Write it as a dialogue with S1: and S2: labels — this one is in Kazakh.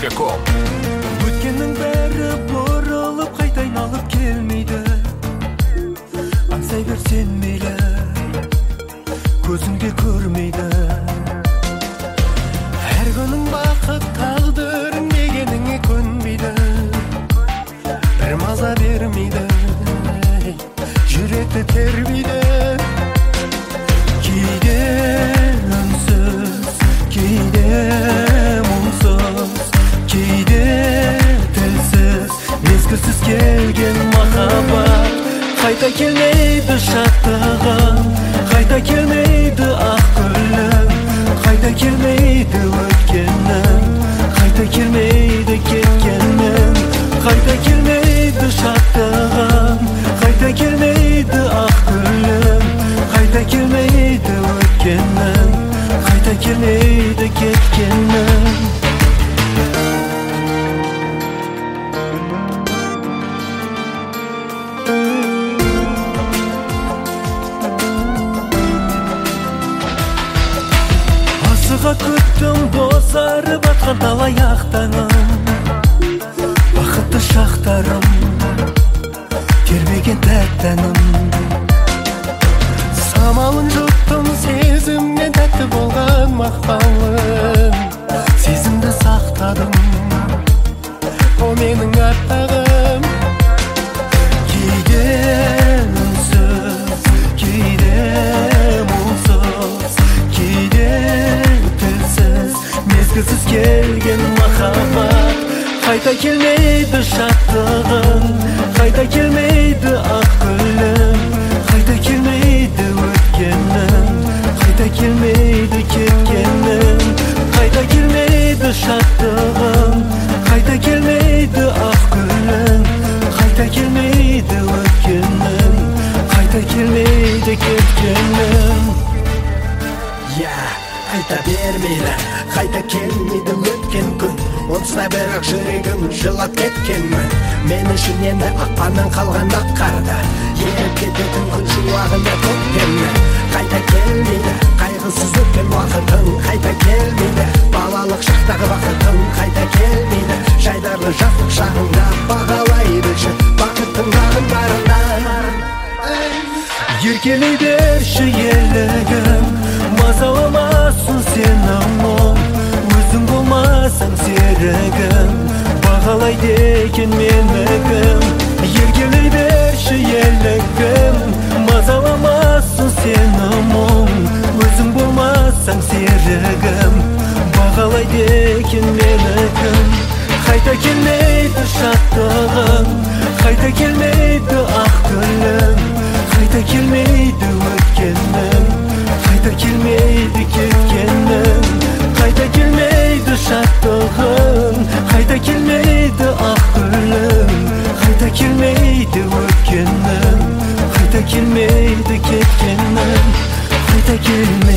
S1: Radiomag.com.
S2: Өткеннің бәрі бұрылып қайта айналып келмейді. Аңсай берсен мейлі, көзіңде көрмейді. Әр күнің бақыт тағдырың дегеніңе көнбейді. Бір маза бермейді, жүректі тербейді. Кейде үнсіз, кейде мұңсыз, кейде тілсіз, мезгілсіз келген махаббат. Қайта келмейді шаттығым, қайта келмейді ақ күлім, қайта келмейді өткенім, қайта келмейді кеткенім. Қайта келмейді шаттығым, қайта келмейді ақ күлім, қайта келмейді өткенім, қайта келмейді кеткенім. Асыға күттім бозарып атқан талай ақтаңым, бақытты шақтарым, тербеген тәттәнім. Самалын жұттым сезімнен тәтті болған мақпалым, сезімді сақтадым, о менің аттағым. Кейде үнсіз, кейде мұңсыз, кейде тілсіз, мезгілсіз келген махаббат. Қайта келмейді шаттығым, қайта келмейді ақ күлім, қайта келмейді өткенім, қайта келмейді кеткенім. Қайта келмейді шаттығым, қайта келмейді ақ күлім, қайта келмейді өткенім, қайта келмейді кеткенім.
S3: Қайта бермейді, қайта келмейді өткен күн. Онсына бірақ жүрегім жылап кеткенмін. Мен үшін енді ақпаннан қалған ақ қарда, еріп кететін күн шуағында көктемнің. Қайта келмейді қайғысыз өткен уақытың, қайта келмейді балалық шақтағы бақытың, қайта келмейді жайдарлы жастық шағыңда. Бағалай білші бақыттың бағындарында.
S2: Еркелей берші елігім, мазаламасын сені мұң, өзің болмасаң серігім, бағалайды екен менігім. Еркелей берші елігім, мазаламасын сені мұң, өзің болмасаң серігім, бағалайды екен менігім. Қайта келмейді шаттығым, қайта келмейді ақ күлім, қайта келмейді өткенім, қайта келмейді кеткенім. Қайта келмейді шаттығым, қайта келмейді ақ күлім, қайта келмейді өткенім, қайта келмейді кеткенім. Қайта келмейді